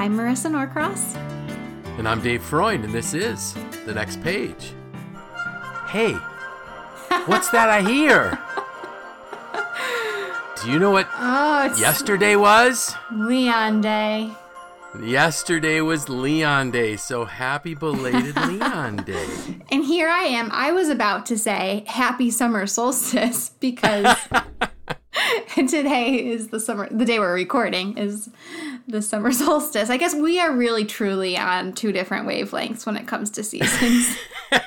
I'm Marissa Norcross. And I'm Dave Freund, and this is The Next Page. Hey, what's that I hear? Do you know what yesterday was? Leon Day. Yesterday was Leon Day, so happy belated Leon Day. And here I am. I was about to say happy summer solstice because today is the day we're recording is the summer solstice. I guess we are really truly on two different wavelengths when it comes to seasons.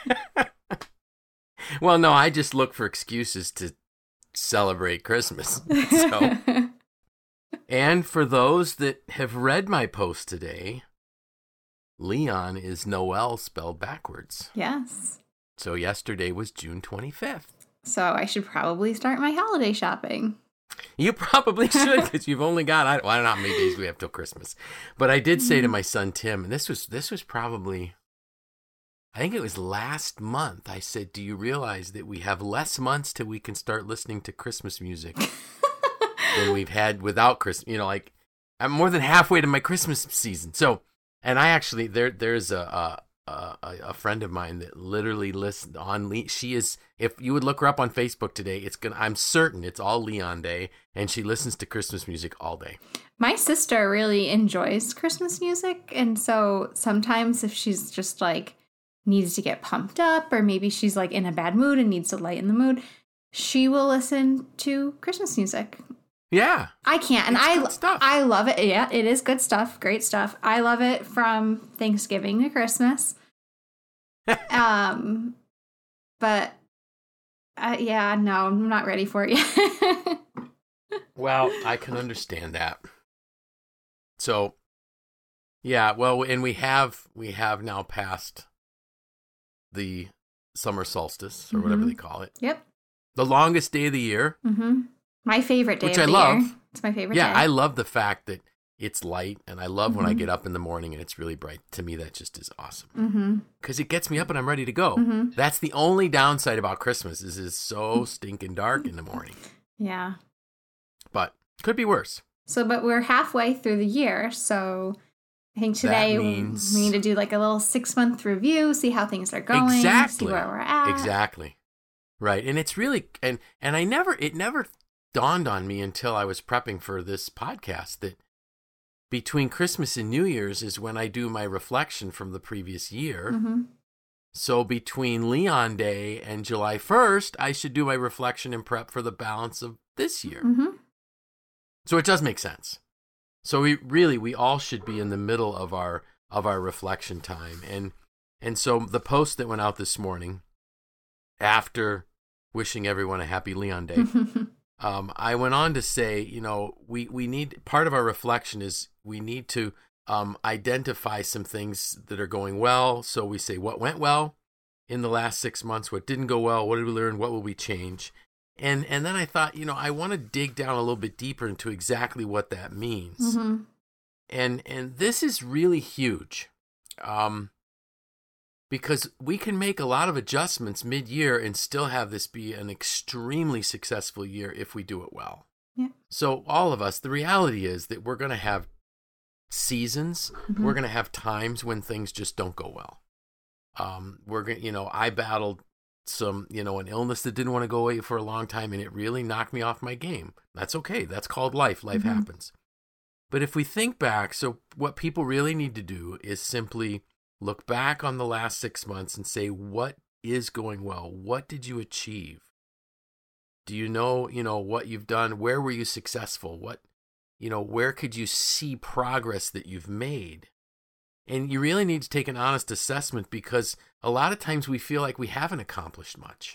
Well, no, I just look for excuses to celebrate Christmas. So. And for those that have read my post today, Leon is Noel spelled backwards. Yes. So yesterday was June 25th. So I should probably start my holiday shopping. You probably should, because you've only got, I don't know how many days we have till Christmas. But I did say to my son, Tim, and this was probably, I think it was last month, I said, do you realize that we have less months till we can start listening to Christmas music than we've had without Christmas? You know, like, I'm more than halfway to my Christmas season. So, and I actually, there's a friend of mine that literally listened on she is, if you would look her up on Facebook today, I'm certain it's all Leon Day, and she listens to Christmas music all day. My sister really enjoys Christmas music, and so sometimes if she's just like needs to get pumped up, or maybe she's like in a bad mood and needs to lighten the mood, she will listen to Christmas music. Yeah. I can't. And good stuff. I love it. Yeah, it is good stuff. Great stuff. I love it from Thanksgiving to Christmas. But yeah, no, I'm not ready for it yet. Well, I can understand that. So, yeah, well, and we have now passed the summer solstice, or whatever they call it. Yep. The longest day of the year. Mm-hmm. My favorite day which of I the love. year. It's my favorite day. Yeah, I love the fact that it's light, and I love when I get up in the morning and it's really bright. To me, that just is awesome. Because it gets me up and I'm ready to go. That's the only downside about Christmas is it's so stinking dark in the morning. Yeah. But could be worse. So, but we're halfway through the year, so I think today we need to do like a little 6-month review, see how things are going, exactly. see where we're at. Exactly. Right. And it's really, and it never dawned on me until I was prepping for this podcast that between Christmas and New Year's is when I do my reflection from the previous year. So between Leon Day and July 1st, I should do my reflection and prep for the balance of this year. So it does make sense. So we all should be in the middle of our reflection time. And so the post that went out this morning, after wishing everyone a happy Leon Day, I went on to say, you know, we need, part of our reflection is we need to identify some things that are going well. So we say what went well in the last 6 months, what didn't go well, what did we learn, what will we change? And then I thought, you know, I want to dig down a little bit deeper into exactly what that means. And this is really huge. Because we can make a lot of adjustments mid-year and still have this be an extremely successful year if we do it well. Yeah. So all of us, the reality is that we're going to have seasons. We're going to have times when things just don't go well. We're going, you know, I battled some, you know, an illness that didn't want to go away for a long time, and it really knocked me off my game. That's okay. That's called life. Life happens. But if we think back, so what people really need to do is simply look back on the last 6 months and say, what is going well? What did you achieve? Do you know, what you've done? Where were you successful? What, where could you see progress that you've made? And you really need to take an honest assessment, because a lot of times we feel like we haven't accomplished much.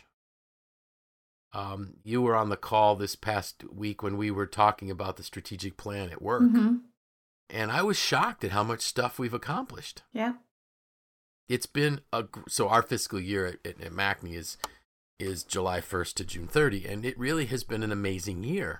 You were on the call this past week when we were talking about the strategic plan at work. And I was shocked at how much stuff we've accomplished. Yeah. It's been so our fiscal year at MACNY is July 1st to June 30, and it really has been an amazing year.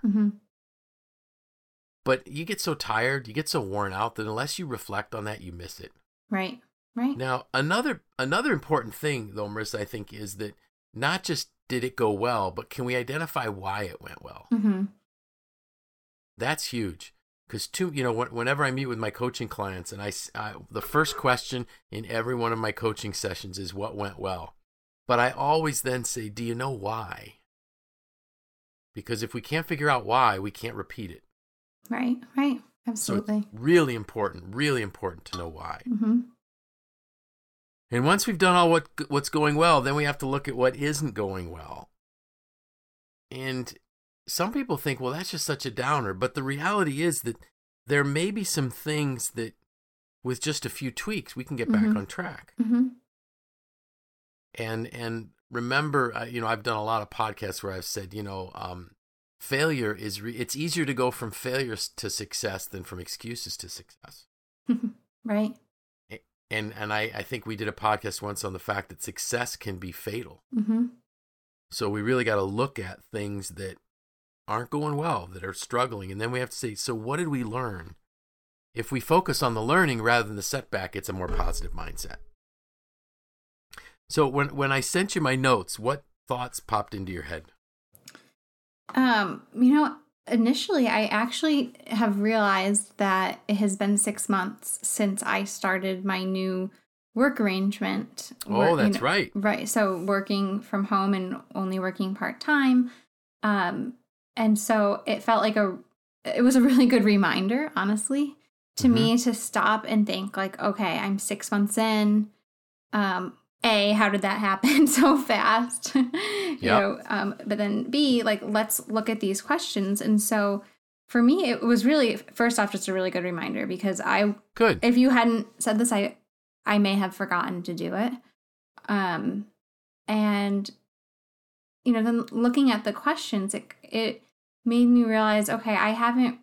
But you get so tired, you get so worn out that unless you reflect on that, you miss it. Right. Now, another important thing, though, Marissa, I think, is that not just did it go well, but can we identify why it went well? That's huge. because whenever I meet with my coaching clients, and the first question in every one of my coaching sessions is what went well. But I always then say, do you know why? Because if we can't figure out why, we can't repeat it. Right. Absolutely. So it's really important to know why. Mm-hmm. And once we've done all what's going well, then we have to look at what isn't going well. And some people think, well, that's just such a downer. But the reality is that there may be some things that with just a few tweaks, we can get back on track. Mm-hmm. And remember, I've done a lot of podcasts where I've said, failure is, it's easier to go from failures to success than from excuses to success. Right. And I think we did a podcast once on the fact that success can be fatal. Mm-hmm. So we really got to look at things that aren't going well, that are struggling. And then we have to say, so what did we learn? If we focus on the learning rather than the setback, it's a more positive mindset. So when I sent you my notes, what thoughts popped into your head? Initially, I actually have realized that it has been 6 months since I started my new work arrangement. That's right. Right. So working from home and only working part-time. And so it felt like it was a really good reminder, honestly, to me to stop and think like, okay, I'm 6 months in. How did that happen so fast? But then B, like, let's look at these questions. And so for me, it was really, first off, just a really good reminder because if you hadn't said this, I may have forgotten to do it. And, then looking at the questions, it made me realize, okay, I haven't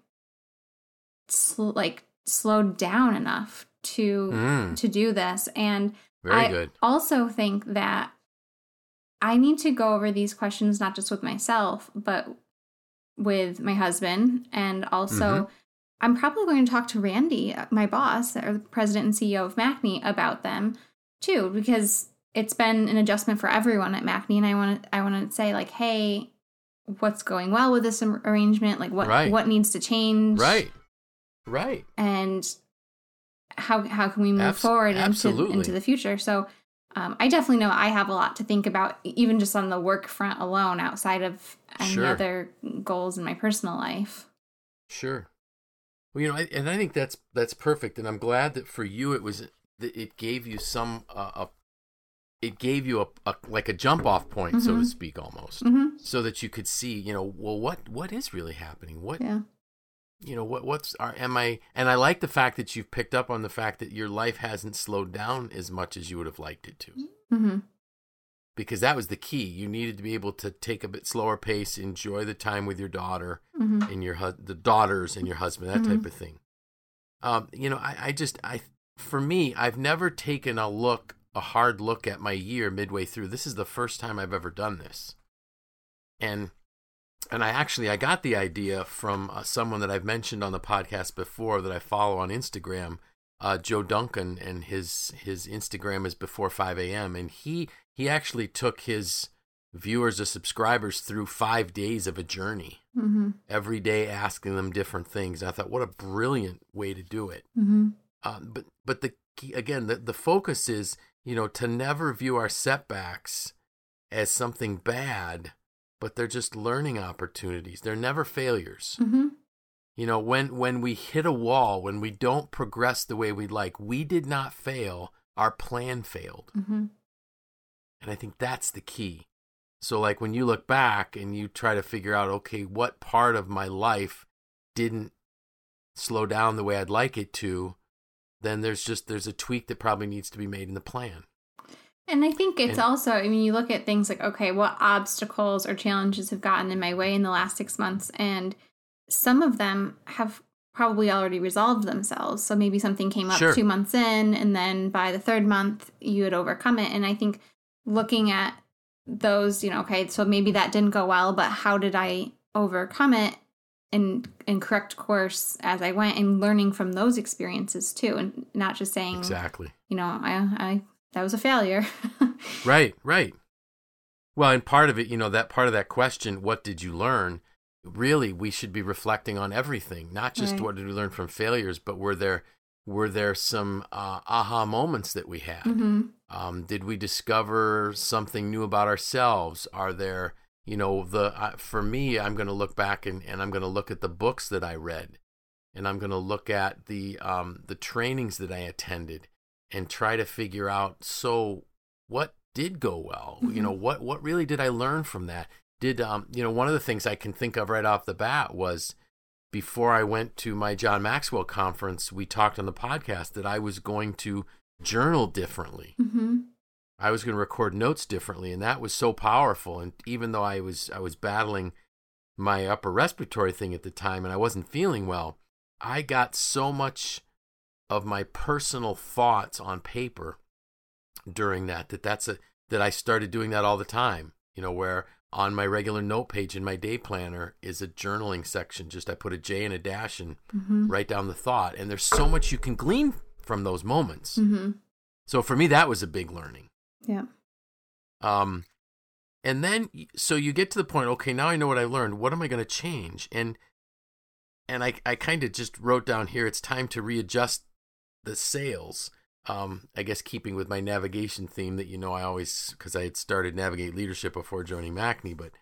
slowed down enough to do this. And Very good. I also think that I need to go over these questions not just with myself, but with my husband. And also, I'm probably going to talk to Randy, my boss, or the president and CEO of Macne, about them too, because it's been an adjustment for everyone at Macne. And I want to say, like, hey, what's going well with this arrangement? Like, what needs to change? Right. And how can we move forward into the future? So I definitely know I have a lot to think about, even just on the work front alone, outside of any other goals in my personal life. Sure. Well, and I think that's perfect, and I'm glad that for you it gave you like a jump off point, so to speak, almost, so that you could see, well, what is really happening? And I like the fact that you've picked up on the fact that your life hasn't slowed down as much as you would have liked it to. Because that was the key. You needed to be able to take a bit slower pace, enjoy the time with your daughter and the daughters and your husband, that type of thing. For me, I've never taken a hard look at my year midway through. This is the first time I've ever done this. And I got the idea from someone that I've mentioned on the podcast before that I follow on Instagram, Joe Duncan, and his Instagram is before 5 a.m. And he actually took his viewers or subscribers through 5 days of a journey, every day asking them different things. And I thought, what a brilliant way to do it. But the key, again, the focus is, to never view our setbacks as something bad, but they're just learning opportunities. They're never failures. When we hit a wall, when we don't progress the way we'd like, we did not fail. Our plan failed. And I think that's the key. So like when you look back and you try to figure out, okay, what part of my life didn't slow down the way I'd like it to, then there's a tweak that probably needs to be made in the plan. And I think it's also, you look at things like, okay, what obstacles or challenges have gotten in my way in the last 6 months? And some of them have probably already resolved themselves. So maybe something came up 2 months in, and then by the third month, you had overcome it. And I think looking at those, okay, so maybe that didn't go well, but how did I overcome it and correct course as I went, and learning from those experiences too, and not just saying, exactly, that was a failure. Right. Well, and part of it, that part of that question, what did you learn? really we should be reflecting on everything, not just Right. what did we learn from failures, but were there some aha moments that we had? Did we discover something new about ourselves? Are there, for me, I'm going to look back and I'm going to look at the books that I read, and I'm going to look at the trainings that I attended and try to figure out, so what did go well? What really did I learn from that? One of the things I can think of right off the bat was, before I went to my John Maxwell conference, we talked on the podcast that I was going to journal differently. I was going to record notes differently, and that was so powerful. And even though I was battling my upper respiratory thing at the time and I wasn't feeling well, I got so much of my personal thoughts on paper during that I started doing that all the time, where on my regular note page in my day planner is a journaling section. Just I put a J and a dash and write down the thought. And there's so much you can glean from those moments. So for me, that was a big learning. Yeah. And then, so you get to the point, okay, now I know what I learned. What am I going to change? And I kind of just wrote down here, it's time to readjust the sails. I guess keeping with my navigation theme that, I always, because I had started Navigate Leadership before joining MACNY, but,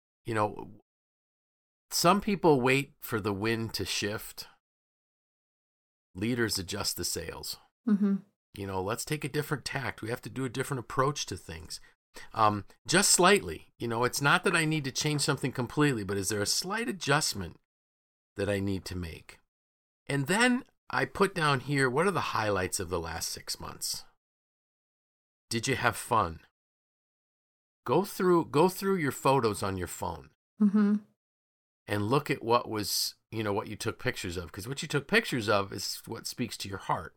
some people wait for the wind to shift. Leaders adjust the sails. Let's take a different tact. We have to do a different approach to things. Just slightly. It's not that I need to change something completely, but is there a slight adjustment that I need to make? And then I put down here, what are the highlights of the last 6 months? Did you have fun? Go through your photos on your phone and look at what was, what you took pictures of, because what you took pictures of is what speaks to your heart.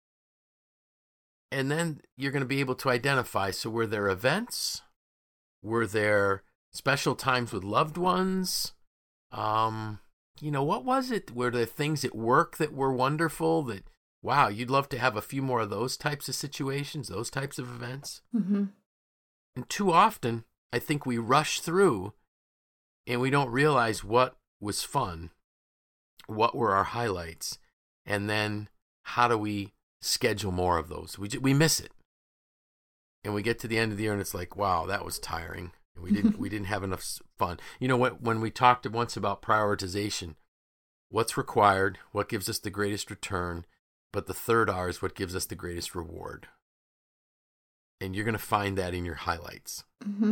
And then you're going to be able to identify, so were there events? Were there special times with loved ones? What was it? Were there things at work that were wonderful that, wow, you'd love to have a few more of those types of situations, those types of events? And too often, I think we rush through and we don't realize what was fun, what were our highlights, and then how do we schedule more of those? We miss it. And we get to the end of the year and it's like, wow, that was tiring. We didn't have enough fun. When we talked once about prioritization, what's required, what gives us the greatest return, but the third R is what gives us the greatest reward. And you're going to find that in your highlights.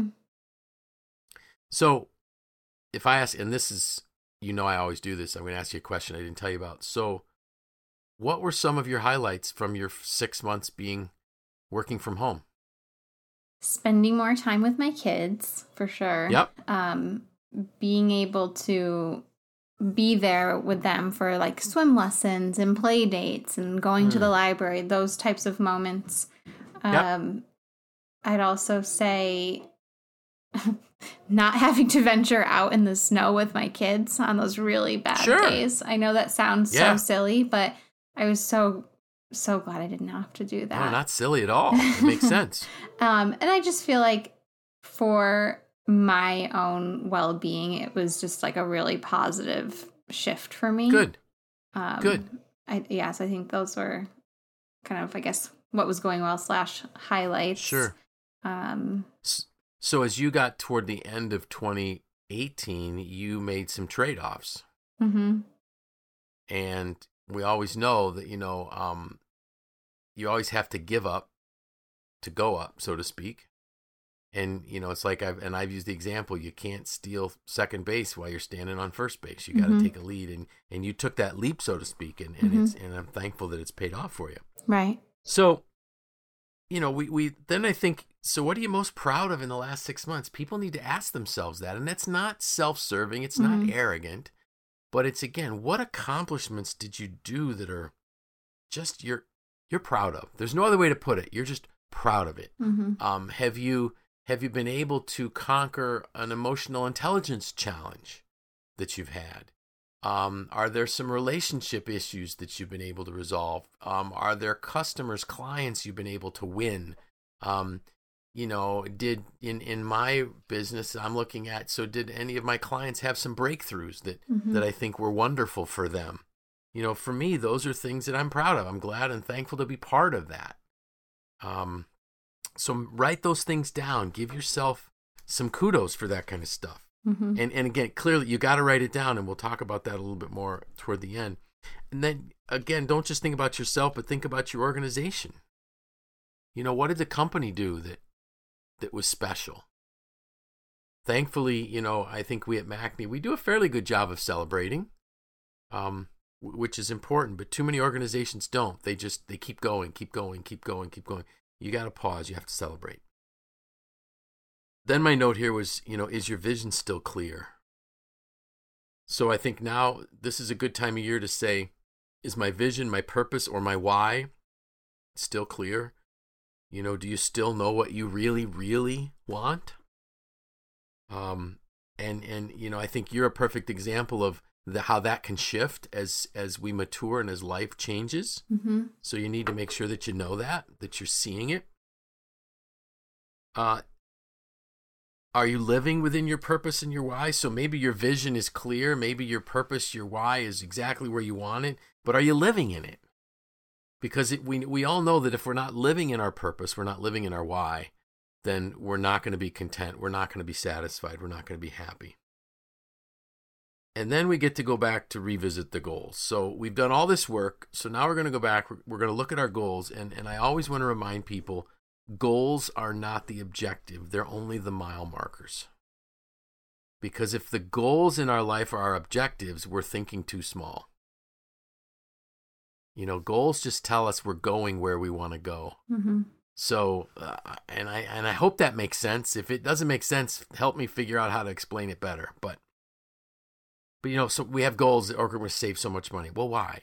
So if I ask, and this is, I always do this, I'm going to ask you a question I didn't tell you about. So what were some of your highlights from your 6 months working from home? Spending more time with my kids, for sure. Yep. Being able to be there with them for like swim lessons and play dates and going to the library, those types of moments. I'd also say not having to venture out in the snow with my kids on those really bad days. I know that sounds so silly, but I was so glad I didn't have to do that. No, not silly at all. It makes sense. And I just feel like for my own well-being, it was just like a really positive shift for me. Good. Good. I think those were kind of, I guess, what was going well / highlights. Sure. So as you got toward the end of 2018, you made some trade-offs. And we always know that, you always have to give up to go up, so to speak. And, it's like I've used the example, you can't steal second base while you're standing on first base. You got to take a lead, and you took that leap, so to speak, and I'm thankful that it's paid off for you. Right. So, we then I think, so what are you most proud of in the last 6 months? People need to ask themselves that, and that's not self-serving, it's not arrogant, but it's, again, what accomplishments did you do that are just you're proud of? There's no other way to put it. You're just proud of it. Have you been able to conquer an emotional intelligence challenge that you've had? Are there some relationship issues that you've been able to resolve? Are there customers, clients you've been able to win? did in my business I'm looking at, so did any of my clients have some breakthroughs that I think were wonderful for them? For me, those are things that I'm proud of. I'm glad and thankful to be part of that. So write those things down. Give yourself some kudos for that kind of stuff. And again, clearly you got to write it down, and we'll talk about that a little bit more toward the end. And then again, don't just think about yourself, but think about your organization. What did the company do that was special? Thankfully, I think we at MACNY, we do a fairly good job of celebrating, which is important, but too many organizations don't. They keep going. You got to pause. You have to celebrate. Then my note here was, is your vision still clear? So I think now this is a good time of year to say, is my vision, my purpose, or my why still clear? Do you still know what you really, really want? And I think you're a perfect example of how that can shift as we mature and as life changes. So you need to make sure that you know that you're seeing it. Are you living within your purpose and your why? So maybe your vision is clear. Maybe your purpose, your why is exactly where you want it. But are you living in it? Because we all know that if we're not living in our purpose, we're not living in our why, then we're not going to be content. We're not going to be satisfied. We're not going to be happy. And then we get to go back to revisit the goals. So we've done all this work. So now we're going to go back. We're going to look at our goals. And I always want to remind people, goals are not the objective. They're only the mile markers. Because if the goals in our life are our objectives, we're thinking too small. Goals just tell us we're going where we want to go. So, and I hope that makes sense. If it doesn't make sense, help me figure out how to explain it better. But so we have goals that are going to save so much money. Well, why?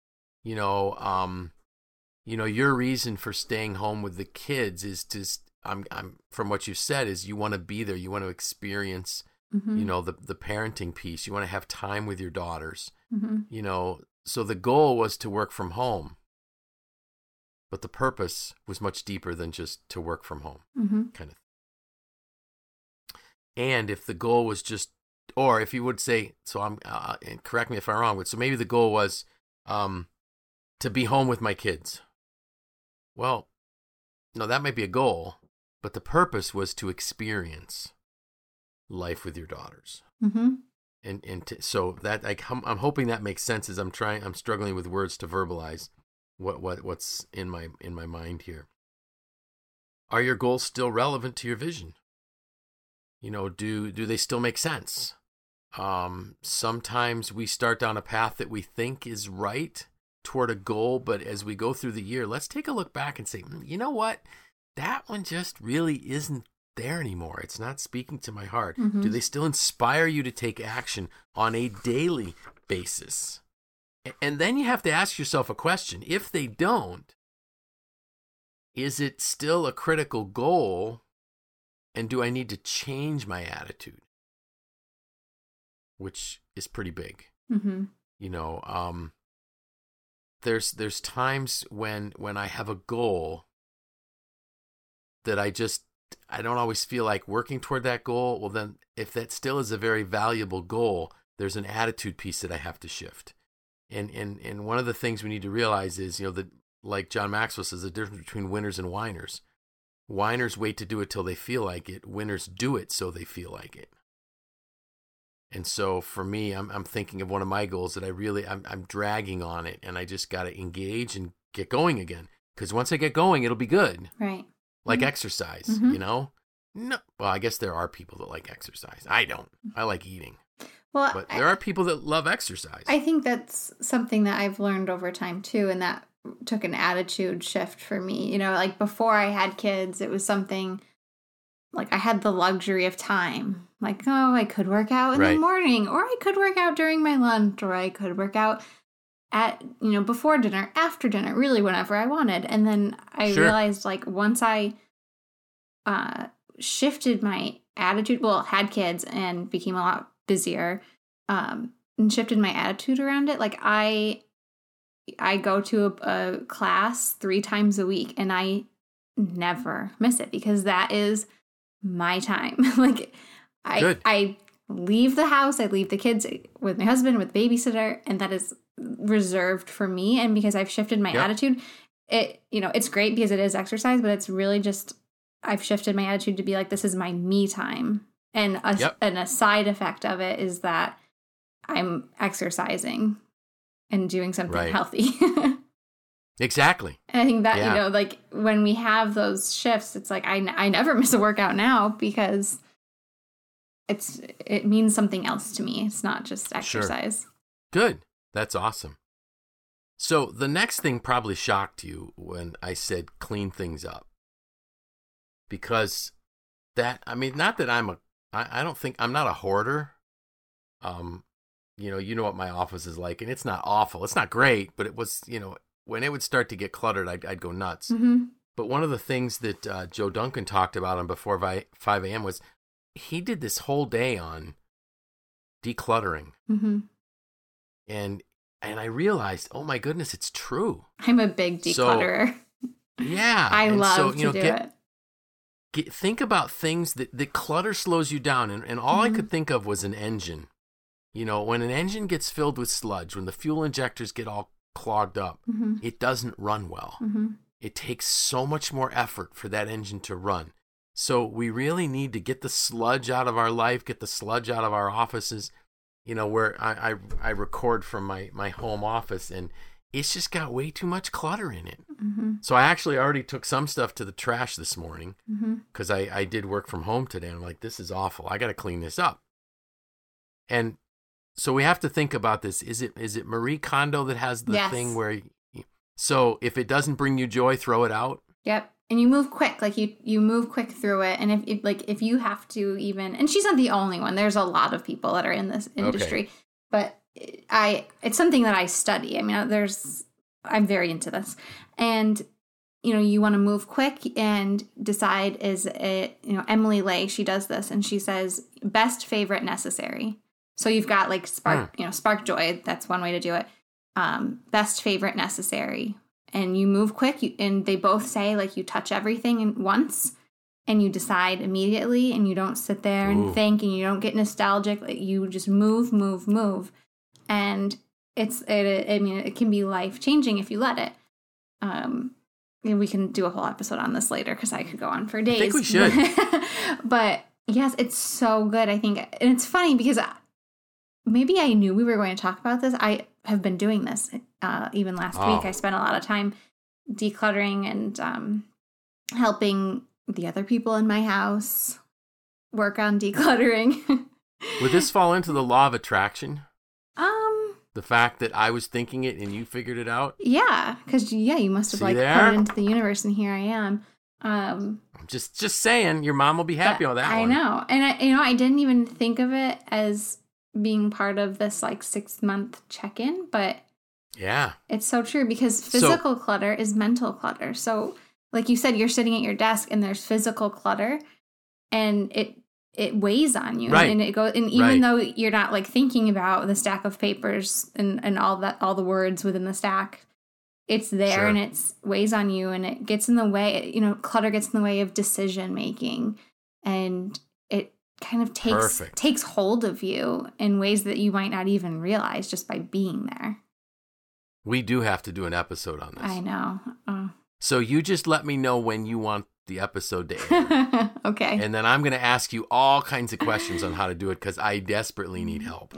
Your reason for staying home with the kids is I'm from what you said is you want to be there. You want to experience, the parenting piece. You want to have time with your daughters. So the goal was to work from home, but the purpose was much deeper than just to work from home, kind of. And if the goal was just, or if you would say, so and correct me if I'm wrong, but so maybe the goal was to be home with my kids. Well, no, that might be a goal, but the purpose was to experience life with your daughters. So that I'm hoping that makes sense as I'm struggling with words to verbalize what's in my mind here. Are your goals still relevant to your vision? Do they still make sense? Sometimes we start down a path that we think is right toward a goal, but as we go through the year, let's take a look back and say, you know what? That one just really isn't there anymore. It's not speaking to my heart. Do they still inspire you to take action on a daily basis? And then you have to ask yourself a question. If they don't, is it still a critical goal? And do I need to change my attitude? Which is pretty big. There's times when I have a goal that I don't always feel like working toward that goal. Well, then if that still is a very valuable goal, there's an attitude piece that I have to shift. And one of the things we need to realize is, that like John Maxwell says, the difference between winners and whiners. Whiners wait to do it till they feel like it. Winners do it so they feel like it. And so for me, I'm thinking of one of my goals that I'm dragging on it, and I just got to engage and get going again. Because once I get going, it'll be good. Right. Like exercise, No, well, I guess there are people that like exercise. I don't. I like eating. Well, but there are people that love exercise. I think that's something that I've learned over time too, and that took an attitude shift for me. Like before I had kids, it was something like I had the luxury of time. Like, oh, I could work out in the morning, or I could work out during my lunch, or I could work out at, before dinner, after dinner, really whenever I wanted. And then I realized, like, once I shifted my attitude, had kids and became a lot busier, and shifted my attitude around it. Like I go to a class 3 times a week, and I never miss it because that is my time. I leave the house, I leave the kids with my husband, with babysitter, and that is reserved for me. And because I've shifted my attitude, it's great because it is exercise, but it's really just, I've shifted my attitude to be like, this is my me time. And a side effect of it is that I'm exercising and doing something healthy. Exactly. And I think that, like when we have those shifts, it's like, I never miss a workout now because it means something else to me. It's not just exercise. Sure. Good. That's awesome. So the next thing probably shocked you when I said clean things up. Because not that I don't think I'm not a hoarder. You know what my office is like, and it's not awful. It's not great, but it was, when it would start to get cluttered, I'd go nuts. Mm-hmm. But one of the things that Joe Duncan talked about on Before 5 a.m. was he did this whole day on decluttering. Mm-hmm. And I realized, oh my goodness, it's true. I'm a big declutterer. So, yeah. I love to do it. Think about things that clutter slows you down. And all I could think of was an engine. When an engine gets filled with sludge, when the fuel injectors get all clogged up, it doesn't run well. Mm-hmm. It takes so much more effort for that engine to run. So we really need to get the sludge out of our life, get the sludge out of our offices. Where I record from my home office, and it's just got way too much clutter in it. Mm-hmm. So I actually already took some stuff to the trash this morning because Mm-hmm. I did work from home today. I'm like, this is awful. I got to clean this up. And so we have to think about this. Is it Marie Kondo that has the thing where, so if it doesn't bring you joy, throw it out? Yep. And you move quick, like you move quick through it. And if you have to even, and she's not the only one, there's a lot of people that are in this industry, but it's something that I study. I mean, I'm very into this, and you want to move quick and decide, is it, Emily Lay, she does this and she says best, favorite, necessary. So you've got like spark joy. That's one way to do it. Best, favorite, necessary. And you move quick, and they both say, like, you touch everything once, and you decide immediately, and you don't sit there and think, and you don't get nostalgic. Like, you just move, and it can be life changing if you let it. And we can do a whole episode on this later because I could go on for days. I think we should. But yes, it's so good. I think, and it's funny because maybe I knew we were going to talk about this. I have been doing this. Even last week, I spent a lot of time decluttering and helping the other people in my house work on decluttering. Would this fall into the law of attraction? The fact that I was thinking it and you figured it out? Yeah, because you must have put it into the universe, and here I am. I'm just saying, your mom will be happy on that one. I know, and I didn't even think of it as being part of this like 6-month check-in, but yeah, it's so true because physical clutter is mental clutter. So like you said, you're sitting at your desk and there's physical clutter, and it weighs on you, right. And it goes, and even though you're not like thinking about the stack of papers and all the words within the stack, it's there and it weighs on you, and it gets in the way. Clutter gets in the way of decision making, and it kind of takes hold of you in ways that you might not even realize just by being there. We do have to do an episode on this. I know. So you just let me know when you want the episode to air. Okay. And then I'm going to ask you all kinds of questions on how to do it because I desperately need help.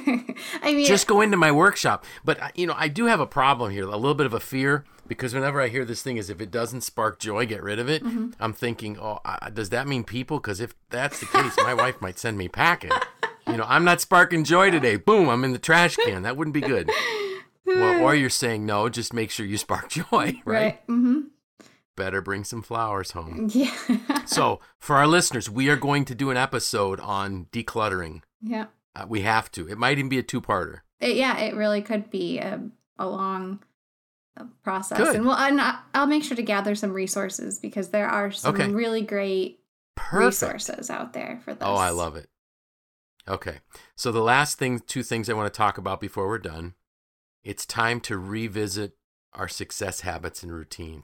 Just go into my workshop. But, I do have a problem here, a little bit of a fear, because whenever I hear this thing is if it doesn't spark joy, get rid of it. Mm-hmm. I'm thinking, does that mean people? Because if that's the case, my wife might send me packing. I'm not sparking joy today. Boom, I'm in the trash can. That wouldn't be good. Well, or you're saying, no, just make sure you spark joy, right? Mm-hmm. Better bring some flowers home. Yeah. So for our listeners, we are going to do an episode on decluttering. Yeah. We have to. It might even be a 2-parter. It really could be a long process. Good. And I'll make sure to gather some resources because there are some really great resources out there for this. Oh, I love it. Okay. So the last 2 things I want to talk about before we're done. It's time to revisit our success habits and routines.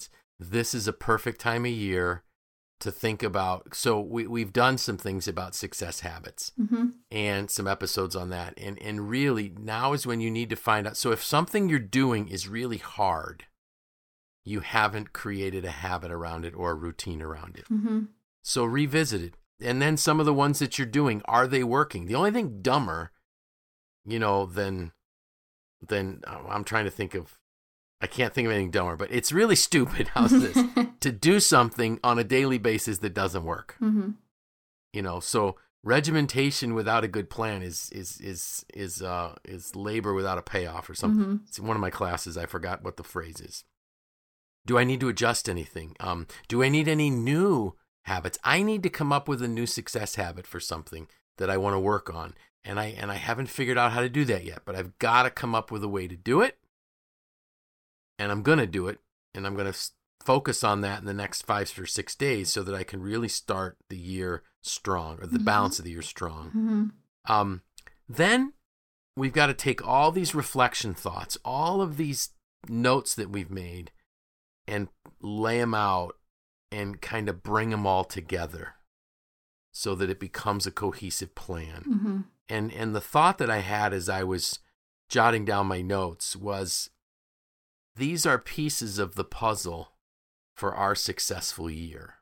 this is a perfect time of year to think about. So we've done some things about success habits and some episodes on that. And really, now is when you need to find out. So if something you're doing is really hard, you haven't created a habit around it or a routine around it. So revisit it. And then some of the ones that you're doing, are they working? The only thing dumber, than I'm trying to think of, I can't think of anything dumber, but it's really stupid. How's this? To do something on a daily basis that doesn't work. So regimentation without a good plan is labor without a payoff or something. It's in one of my classes. I forgot what the phrase is. Do I need to adjust anything? Do I need any new habits? I need to come up with a new success habit for something that I want to work on. And I haven't figured out how to do that yet, but I've got to come up with a way to do it. And I'm going to do it. And I'm going to focus on that in the next 5 or 6 days so that I can really start the year strong, or the balance of the year strong. Then we've got to take all these reflection thoughts, all of these notes that we've made, and lay them out and kind of bring them all together so that it becomes a cohesive plan. And the thought that I had as I was jotting down my notes was, these are pieces of the puzzle for our successful year.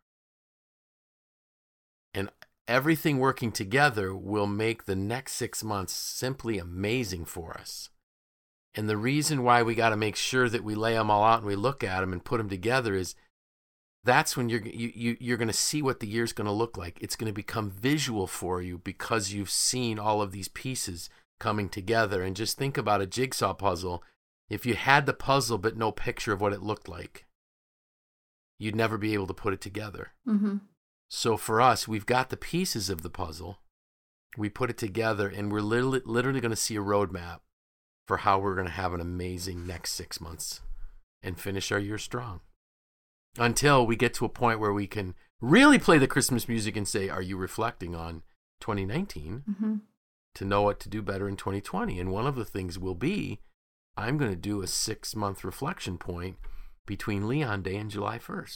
And everything working together will make the next 6 months simply amazing for us. And the reason why we got to make sure that we lay them all out and we look at them and put them together is that's when you're going to see what the year's going to look like. It's going to become visual for you because you've seen all of these pieces coming together. And just think about a jigsaw puzzle. If you had the puzzle but no picture of what it looked like, you'd never be able to put it together. So for us, we've got the pieces of the puzzle. We put it together, and we're literally going to see a roadmap for how we're going to have an amazing next 6 months and finish our year strong. Until we get to a point where we can really play the Christmas music and say, are you reflecting on 2019 to know what to do better in 2020? And one of the things will be, I'm going to do a 6-month reflection point between Leon Day and July 1st.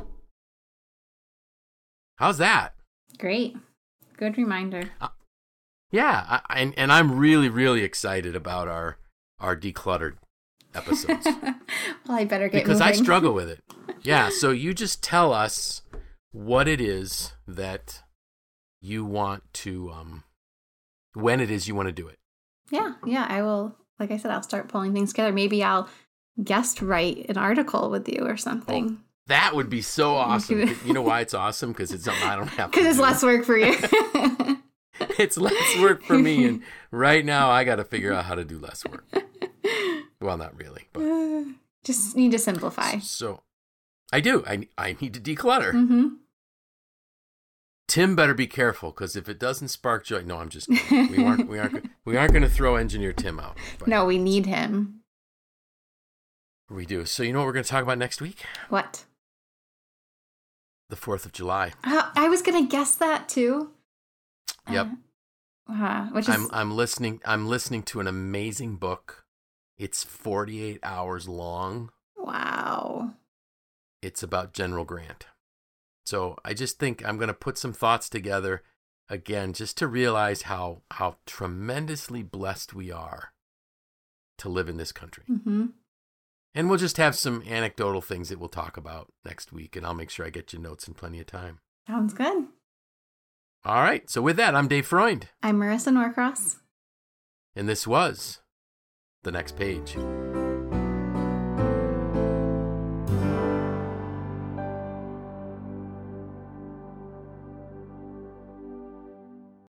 How's that? Great. Good reminder. Yeah. And I'm really, really excited about our decluttered episodes. Well, I better get because moving. I struggle with it. Yeah. So you just tell us what it is that you want to, when it is you want to do it. Yeah. I will. Like I said, I'll start pulling things together. Maybe I'll guest write an article with you or something. Oh, that would be so awesome. You know why it's awesome? Because it's something I don't have to do. Because it's less work for you. It's less work for me. And right now, I got to figure out how to do less work. Well, not really. But just need to simplify. So I do. I need to declutter. Tim better be careful, because if it doesn't spark joy, no, I'm just kidding. We aren't going to throw Engineer Tim out. No, we need him. We do. So you know what we're going to talk about next week? What? The 4th of July. I was going to guess that too. Yep. Which is... I'm listening to an amazing book. It's 48 hours long. Wow. It's about General Grant. So I just think I'm going to put some thoughts together again, just to realize how tremendously blessed we are to live in this country. And we'll just have some anecdotal things that we'll talk about next week, and I'll make sure I get you notes in plenty of time. Sounds good. All right. So with that, I'm Dave Freund. I'm Marissa Norcross. And this was The Next Page.